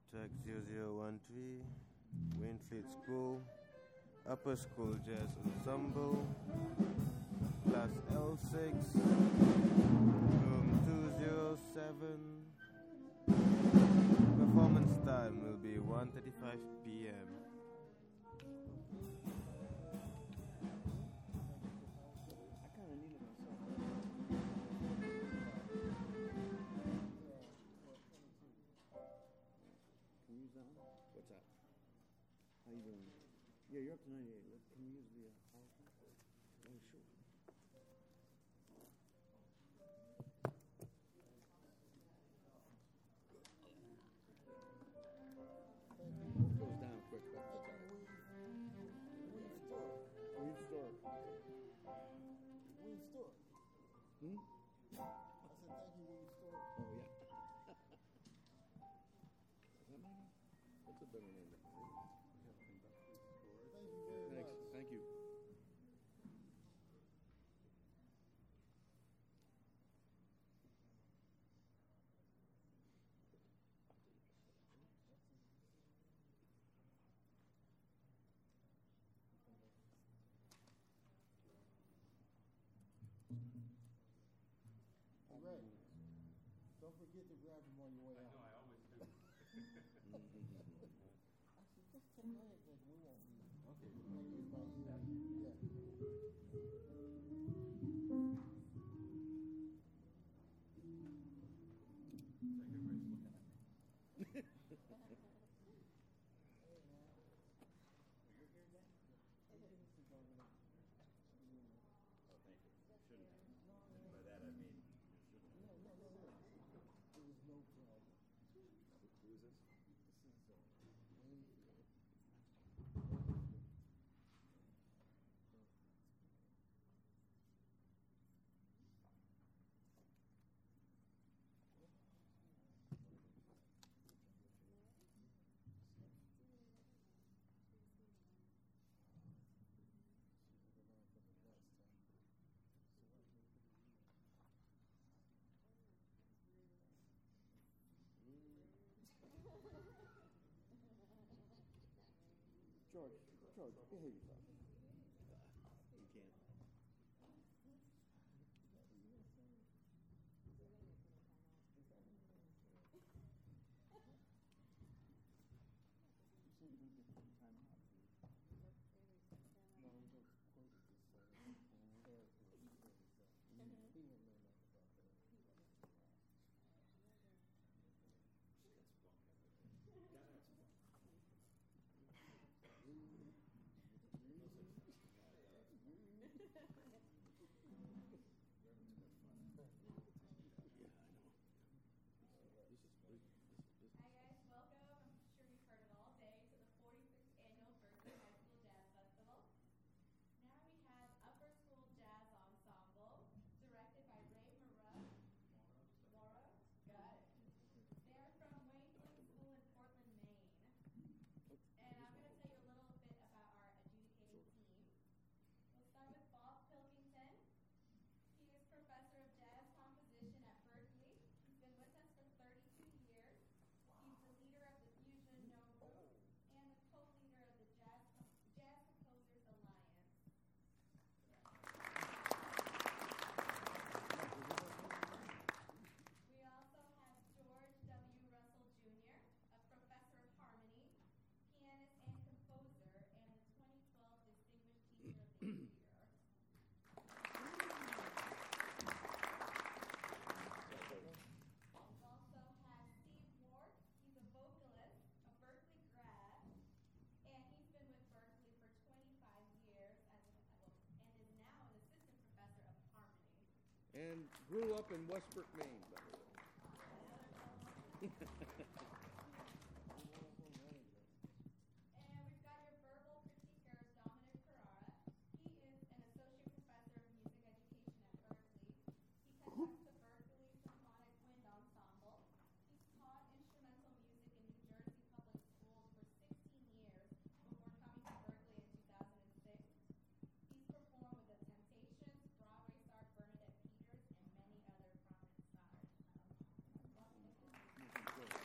Tech 0013, Winfleet School, Upper School Jazz Ensemble, Class L6, Room 207. Performance time will be 1:35 p.m. What's that? How you doing? Yeah, you're up to 98. Can you use the PowerPoint? Oh, sure. It goes down quick, but that's all right. Weed store. Weed store. Hmm? I said thank you, Weed store. Oh, yeah. Is that my name? What's a better name? Thank you very Thanks. much. Thank you. Hey, Ray, don't forget to grab him on your way out. I always do. Actually, just take my head, we won't need it. Okay. I'm gonna use my ear. Yeah. It's like everybody's looking at me. You're here again? Oh, thank you. Shouldn't have. And by that I mean, you shouldn't have. No. There was no problem. Who is this? This is Wayne. George, behave yourself. You can't. You said you didn't get time out. No, he just quoted this character. He says, he won't know nothing about that. Hi guys, welcome. I'm sure you've heard it all day to the 46th Annual Berkeley High School Jazz Festival. Now we have Upper School Jazz Ensemble, directed by Ray Mora. Got it. They're from Wayne Flint School in Portland, Maine. And I'm going to tell you a little bit about our adjudicating team. We'll start with Bob Pilkington. He is professor of jazz composition at Berkeley. He's been with us for 32 years. He's the leader of the Fusion No Group and the co-leader of the Jazz Composers Alliance. We also have George W. Russell Jr., a professor of harmony, pianist and composer, and the 2012 Distinguished Teacher of the Year. We also have Steve Ward. He's a vocalist, a Berkeley grad, and he's been with Berkeley for 25 years and is now an assistant professor of harmony. And grew up in Westbrook, Maine, by the way. And we've got your verbal critiquer, Dominic Carrara. He is an associate professor of music education at Berkeley. He conducts the Berkeley Symphonic Wind Ensemble. He's taught instrumental music in New Jersey public schools for 16 years before coming to Berkeley in 2006. He's performed with the Temptations, Broadway star Bernadette Peters, and many other prominent stars. Welcome.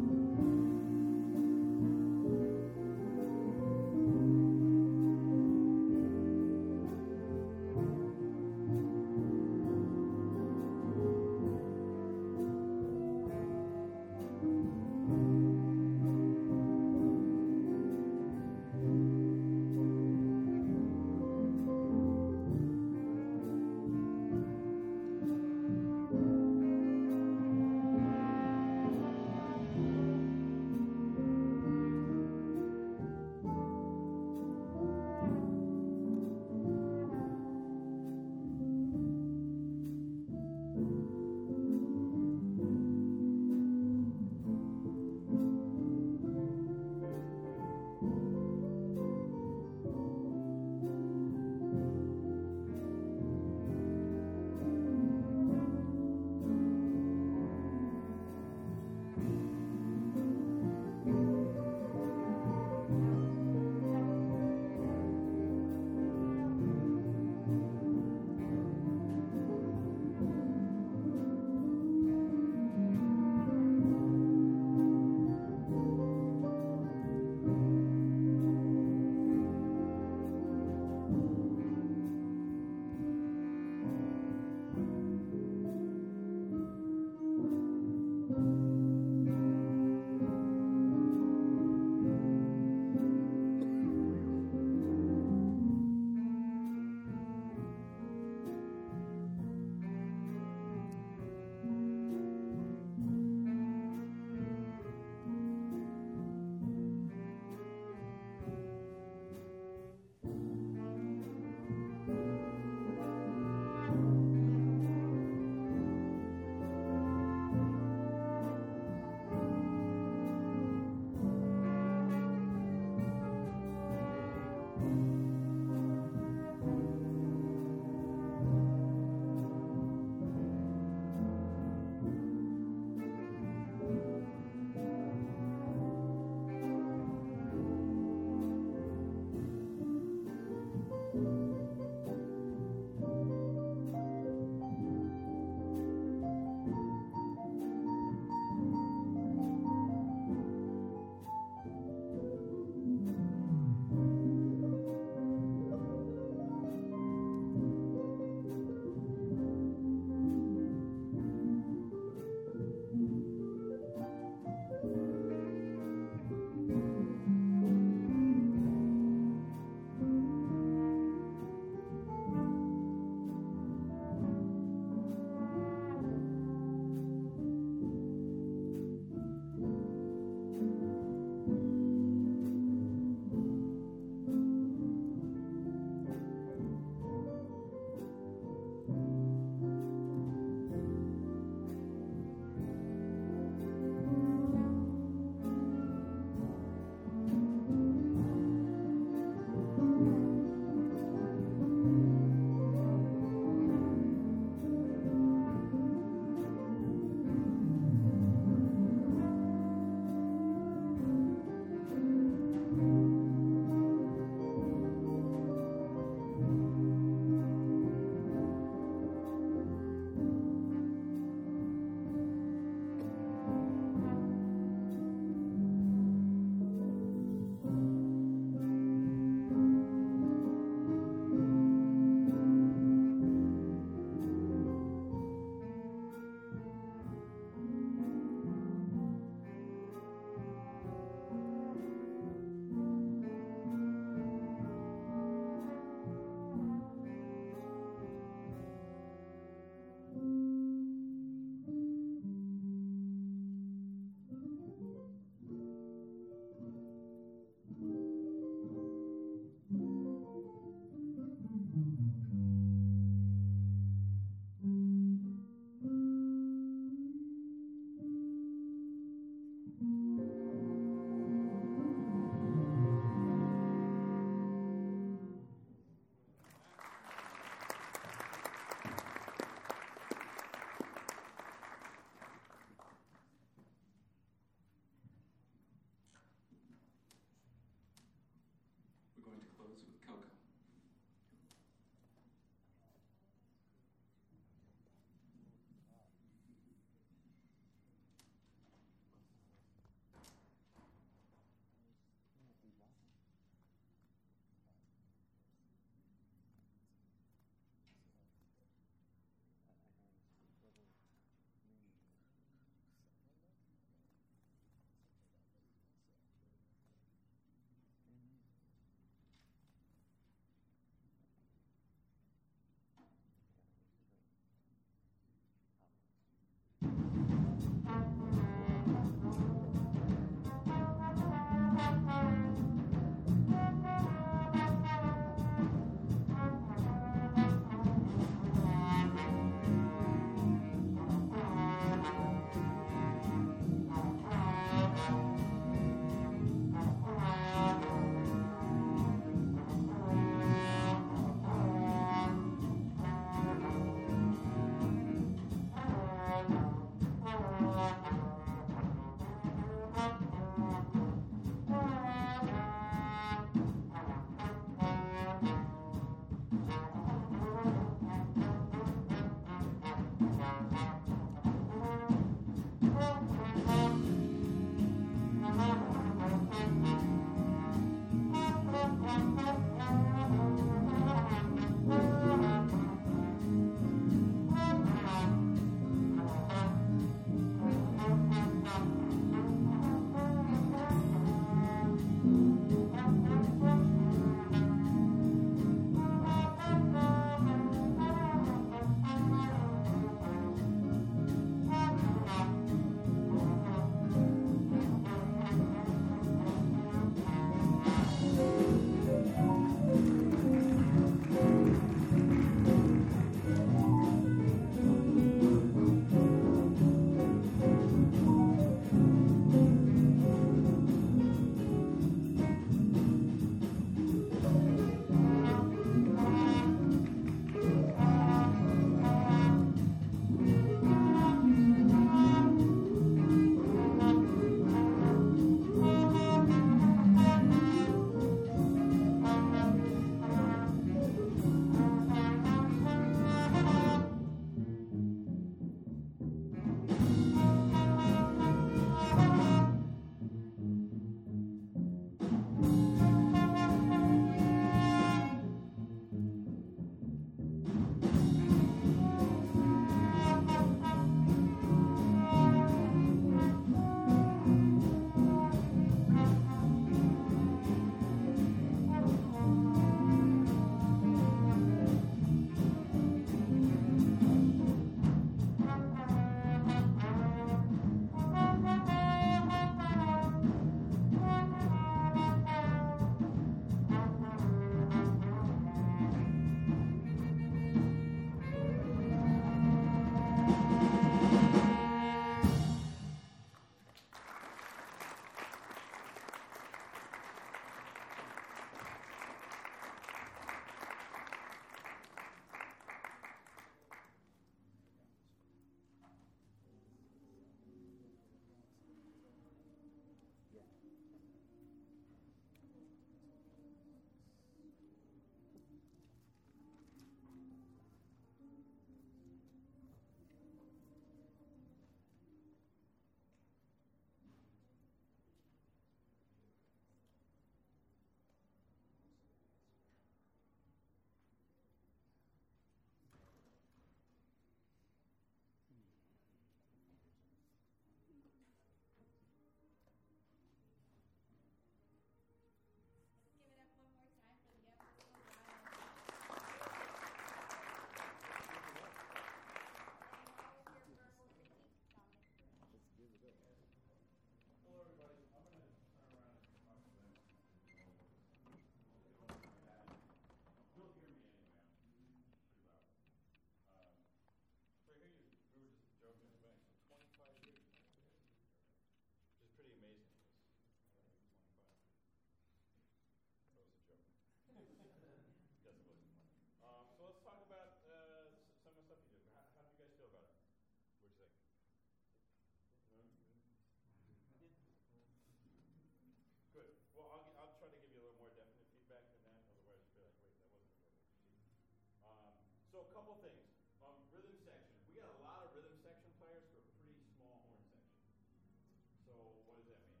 Good. Well, I'll try to give you a little more definite feedback than that. Otherwise, you'll be like, wait, that wasn't a rhythm sheet. So a couple things. Rhythm section. We got a lot of rhythm section players for a pretty small horn section. So what does that mean?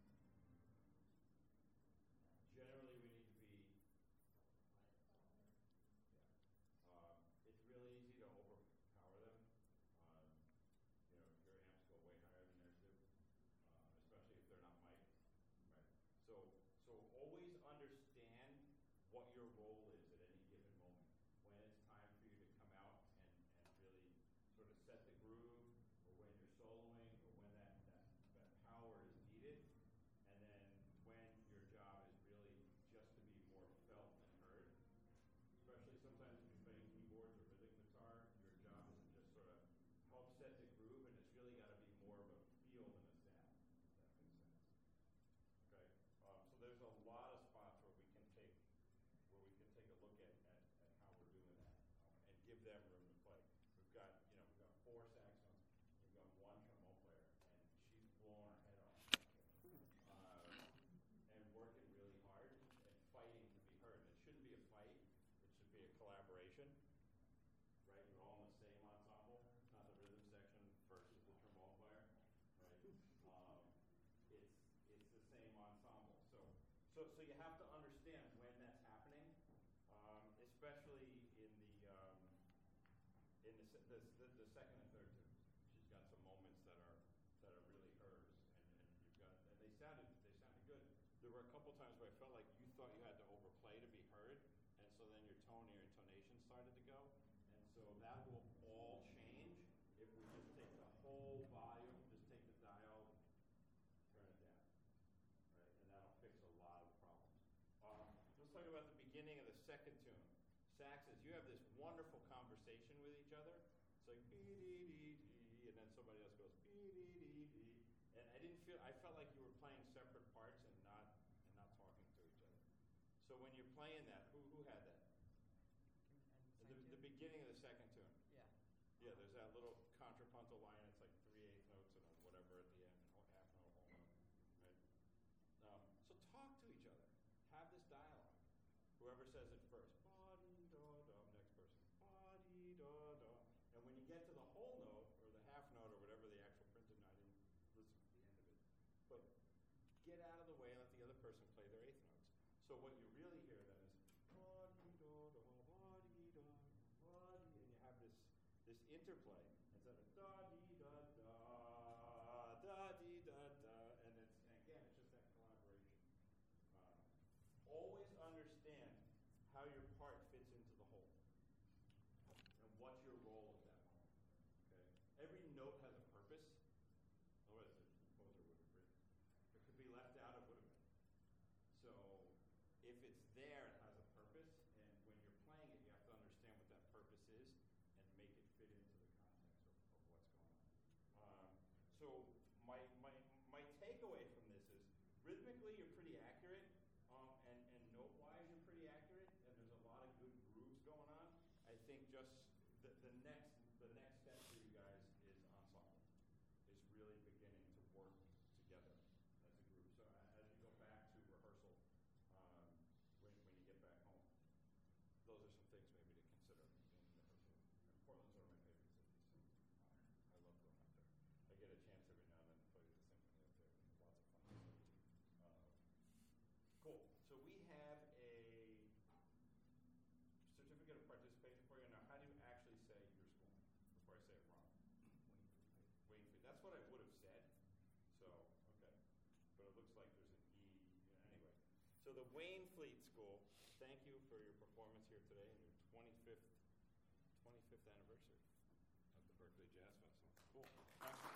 Generally, we need to be. Yeah. It's really easy to overpower them. Your amps go way higher than theirs do, especially if they're not mic'd. Right. So always understand what your role is at any given moment. When it's time for you to come out and really sort of set the groove, or when you're soloing, or when that power is needed, and then when your job is really just to be more felt and heard. Especially sometimes if you're playing keyboards or rhythm guitar, your job is to just sort of help set the groove, and it's really got to be more of a feel than a sound, if that makes sense. Okay? So there's a lot of spots where we can take a look at how we're doing that, and give them room to play. We've got 4 saxophones, we've got 1 trombone player, and she's blowing her head off and working really hard and fighting to be heard. It shouldn't be a fight, it should be a collaboration. Right, you're all in the same ensemble, not the rhythm section versus the trombone player. Right, it's the same ensemble. So you have to understand when that's happening, especially in the second and third tunes. She's got some moments that are really hers, and they sounded good. There were a couple times where I felt like you thought you had to overplay to be heard, and so then your tone or your intonation started to go. And so that will all change if we just take the whole volume, just take the dial, turn it down. Right? And that'll fix a lot of the problems. Let's talk about the beginning of the second tune. Saxes, you have this wonderful conversation with each other. It's like dee-dee-dee-dee, and then somebody else goes dee-dee-dee-dee. And I felt like you were playing separate parts and not talking to each other. So when you're playing that, who had that? The beginning of the second tune. Yeah. Yeah, there's that little contrapuntal line. It's like 3/8 notes and whatever at the end, half note, whole note. Right? So talk to each other. Have this dialogue. Whoever says it first, ba-dee-da-da, next person, ba-dee-da-da. And when you get to the whole note, or the half note, or whatever the actual printed note, I didn't listen to the end of it. But get out of the way and let the other person play their 8th notes. So what you really hear then is ba-dee-da-da, ba-dee-da, ba-dee, and you have this interplay instead of da-dee-da-da, da-dee-da-da, and again, it's just that collaboration. Always understand how your part fits into the whole, and what's your role at that moment. Okay? Every note has a purpose. Otherwise, the composer would have written. If it could be left out, it would have been. So if it's there, it has a purpose, and when you're playing it, you have to understand what that purpose is and make it fit into the context of what's going on. So my takeaway from this is, rhythmically you're pretty accurate, and note-wise you're pretty accurate, and there's a lot of good grooves going on. I think just the next step for you guys is ensemble. Is really beginning to work together as a group. So as you go back to rehearsal, when you get back home, those are some things maybe to consider in rehearsal. And Portland's one of my favorite cities, so I love going up there. I get a chance every now and then to play with the symphony up there. Lots of fun. Cool. So we have a certificate of participation for you. Now, how do you actually say your school name before I say it wrong? Waynfleet. That's what I would have said. So, okay. But it looks like there's an E. Anyway. So the Waynfleet School, thank you for your performance here today and your 25th anniversary of the Berkeley Jazz Festival. Cool.